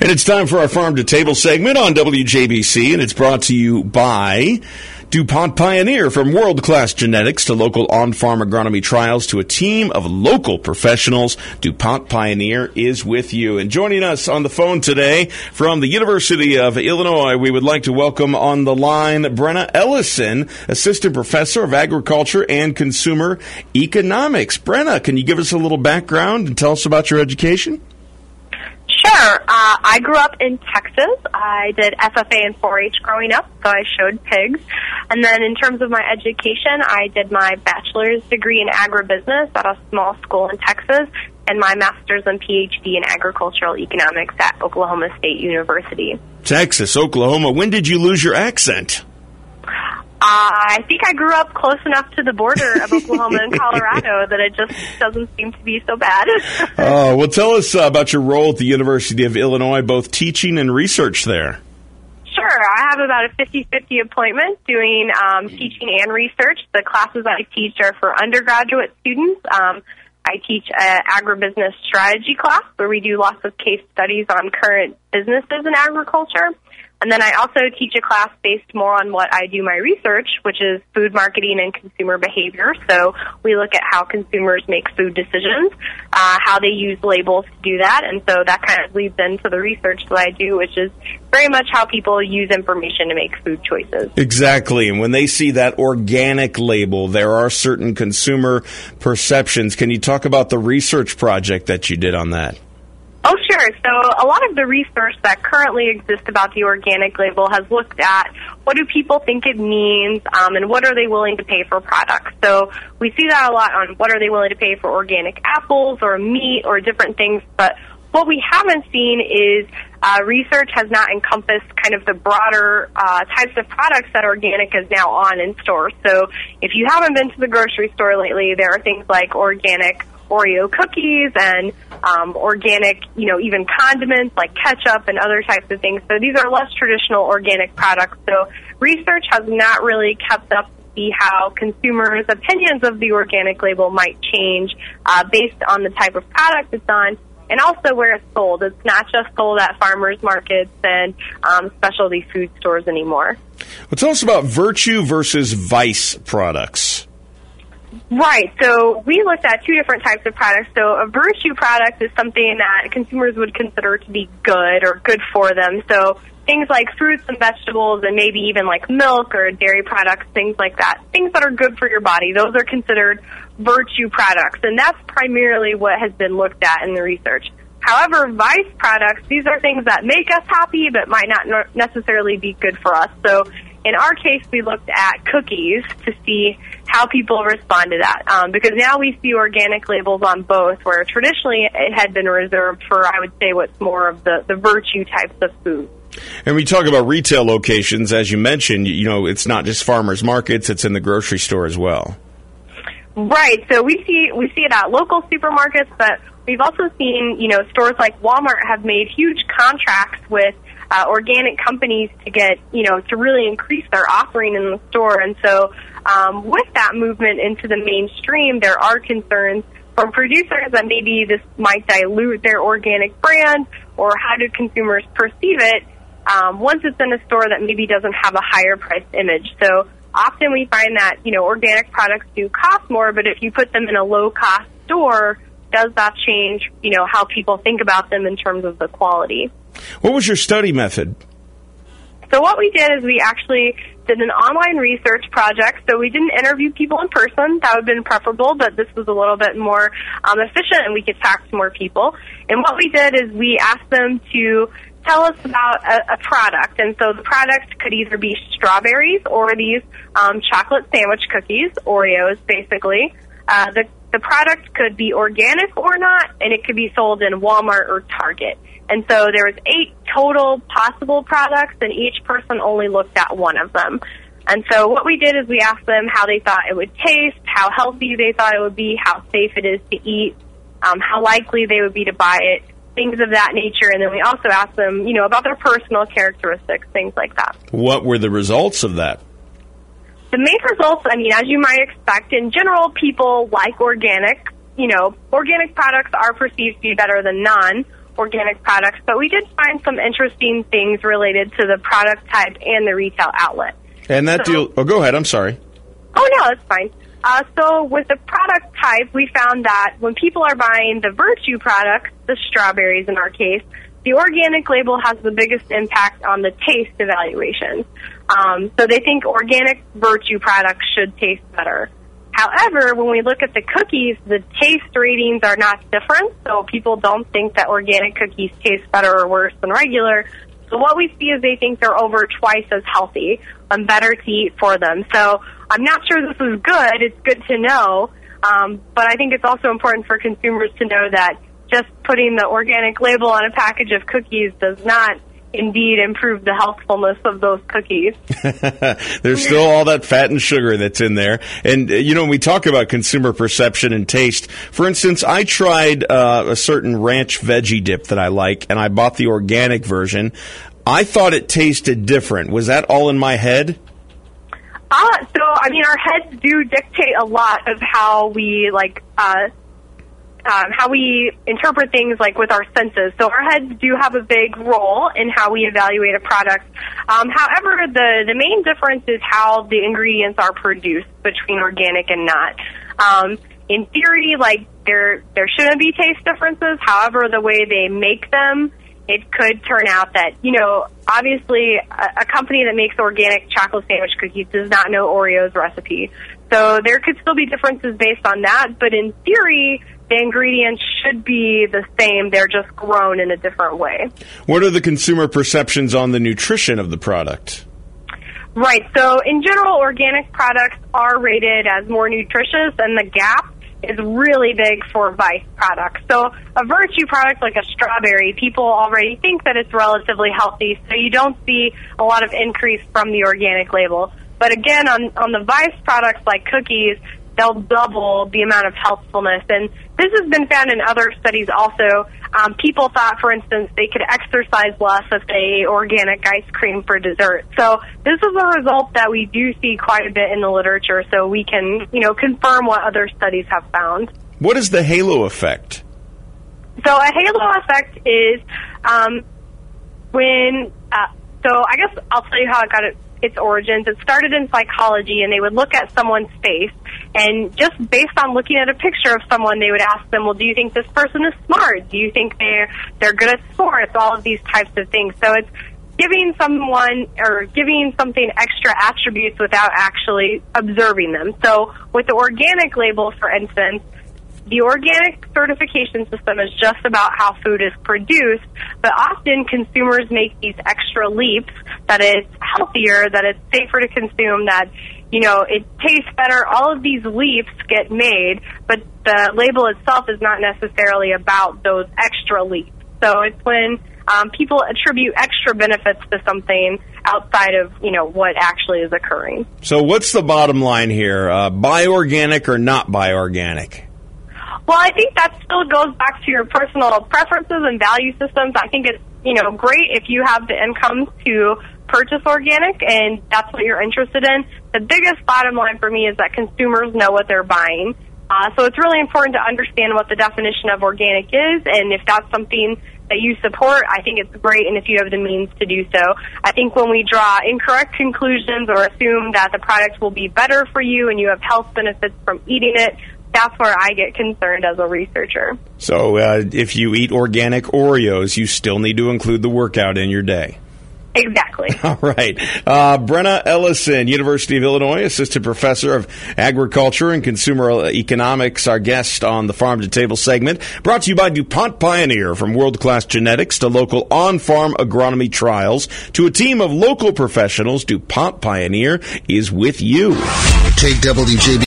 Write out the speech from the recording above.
And it's time for our Farm to Table segment on WJBC, and it's brought to you by DuPont Pioneer. From world-class genetics to local on-farm agronomy trials to a team of local professionals, DuPont Pioneer is with you. And joining us on the phone today from the University of Illinois, we would like to welcome on the line Brenna Ellison, Assistant Professor of Agriculture and Consumer Economics. Brenna, can you give us a little background and tell us about your education? Sure. I grew up in Texas. I did FFA and 4-H growing up, so I showed pigs. And then in terms of my education, I did my bachelor's degree in agribusiness at a small school in Texas and my master's and PhD in agricultural economics at Oklahoma State University. Texas, Oklahoma. When did you lose your accent? I think I grew up close enough to the border of Oklahoma and Colorado that it just doesn't seem to be so bad. Well, tell us about your role at the University of Illinois, both teaching and research there. Sure. I have about a 50-50 appointment doing teaching and research. The classes I teach are for undergraduate students. I teach an agribusiness strategy class where we do lots of case studies on current businesses in agriculture. And then I also teach a class based more on what I do my research, which is food marketing and consumer behavior. So we look at how consumers make food decisions, how they use labels to do that. And so that kind of leads into the research that I do, which is very much how people use information to make food choices. Exactly. And when they see that organic label, there are certain consumer perceptions. Can you talk about the research project that you did on that? Oh, sure. So a lot of the research that currently exists about the organic label has looked at what do people think it means and what are they willing to pay for products. So we see that a lot on what are they willing to pay for organic apples or meat or different things. But what we haven't seen is research has not encompassed kind of the broader types of products that organic is now on in stores. So if you haven't been to the grocery store lately, there are things like organic Oreo cookies and organic, even condiments like ketchup and other types of things. So these are less traditional organic products. So research has not really kept up to see how consumers' opinions of the organic label might change based on the type of product it's on and also where it's sold. It's not just sold at farmers markets and specialty food stores anymore. Well, tell us about virtue versus vice products. Right. So we looked at two different types of products. So a virtue product is something that consumers would consider to be good or good for them. So things like fruits and vegetables and maybe even like milk or dairy products, things like that. Things that are good for your body. Those are considered virtue products. And that's primarily what has been looked at in the research. However, vice products, these are things that make us happy but might not necessarily be good for us. So in our case, we looked at cookies to see how people respond to that. Because now we see organic labels on both, where traditionally it had been reserved for, I would say, what's more of the virtue types of food. And we talk about retail locations, as you mentioned, it's not just farmers markets, it's in the grocery store as well. Right. So we see it at local supermarkets, but we've also seen, stores like Walmart have made huge contracts with organic companies to get, to really increase their offering in the store. And so with that movement into the mainstream, there are concerns from producers that maybe this might dilute their organic brand, or how do consumers perceive it once it's in a store that maybe doesn't have a higher priced image. So often we find that, organic products do cost more, but if you put them in a low-cost store, does that change, how people think about them in terms of the quality? What was your study method? So what we did is we actually did an online research project. So we didn't interview people in person. That would have been preferable, but this was a little bit more efficient and we could talk to more people. And what we did is we asked them to tell us about a product. And so the product could either be strawberries or these chocolate sandwich cookies, Oreos basically. The product could be organic or not, and it could be sold in Walmart or Target. And so there was 8 total possible products, and each person only looked at one of them. And so what we did is we asked them how they thought it would taste, how healthy they thought it would be, how safe it is to eat, how likely they would be to buy it, things of that nature. And then we also asked them, about their personal characteristics, things like that. What were the results of that? The main results, as you might expect, in general, people like organic. Organic products are perceived to be better than none. organic products, but we did find some interesting things related to the product type and the retail outlet. And that deal... Oh, go ahead. I'm sorry. Oh, no, that's fine. So with the product type, we found that when people are buying the Virtue products, the strawberries in our case, the organic label has the biggest impact on the taste evaluations. So they think organic Virtue products should taste better. However, when we look at the cookies, the taste ratings are not different, so people don't think that organic cookies taste better or worse than regular. So what we see is they think they're over twice as healthy and better to eat for them. So I'm not sure this is good. It's good to know, but I think it's also important for consumers to know that just putting the organic label on a package of cookies does not indeed improve the healthfulness of those cookies. There's still all that fat and sugar that's in there. And, when we talk about consumer perception and taste, for instance, I tried a certain ranch veggie dip that I like, and I bought the organic version. I thought it tasted different. Was that all in my head? Our heads do dictate a lot of how we, how we interpret things like with our senses. So our heads do have a big role in how we evaluate a product. However, the main difference is how the ingredients are produced between organic and not. In theory, there shouldn't be taste differences. However, the way they make them, it could turn out that, obviously a company that makes organic chocolate sandwich cookies does not know Oreo's recipe. So there could still be differences based on that, but in theory, the ingredients should be the same. They're just grown in a different way. What are the consumer perceptions on the nutrition of the product? Right. So in general, organic products are rated as more nutritious, and the gap is really big for Vice products. So a Virtue product like a strawberry, people already think that it's relatively healthy, so you don't see a lot of increase from the organic label. But again, on the Vice products like cookies, they'll double the amount of healthfulness. And this has been found in other studies also. People thought, for instance, they could exercise less if they ate organic ice cream for dessert. So this is a result that we do see quite a bit in the literature, so we can, confirm what other studies have found. What is the halo effect? So a halo effect is so I guess I'll tell you how it got its origins. It started in psychology, and they would look at someone's face, and just based on looking at a picture of someone, they would ask them, well, do you think this person is smart? Do you think they're good at sports? All of these types of things. So it's giving someone or giving something extra attributes without actually observing them. So with the organic label, for instance, the organic certification system is just about how food is produced, but often consumers make these extra leaps that it's healthier, that it's safer to consume, that, it tastes better. All of these leaps get made, but the label itself is not necessarily about those extra leaps. So it's when people attribute extra benefits to something outside of, what actually is occurring. So what's the bottom line here? Buy organic or not buy organic? Well, I think that still goes back to your personal preferences and value systems. I think it's, great if you have the income to purchase organic and that's what you're interested in. The biggest bottom line for me is that consumers know what they're buying. So it's really important to understand what the definition of organic is, and if that's something that you support, I think it's great, and if you have the means to do so. I think when we draw incorrect conclusions or assume that the product will be better for you and you have health benefits from eating it, that's where I get concerned as a researcher. So if you eat organic Oreos, you still need to include the workout in your day. Exactly. All right. Brenna Ellison, University of Illinois, Assistant Professor of Agriculture and Consumer Economics, our guest on the Farm to Table segment. Brought to you by DuPont Pioneer. From world-class genetics to local on-farm agronomy trials to a team of local professionals, DuPont Pioneer is with you. Take WJB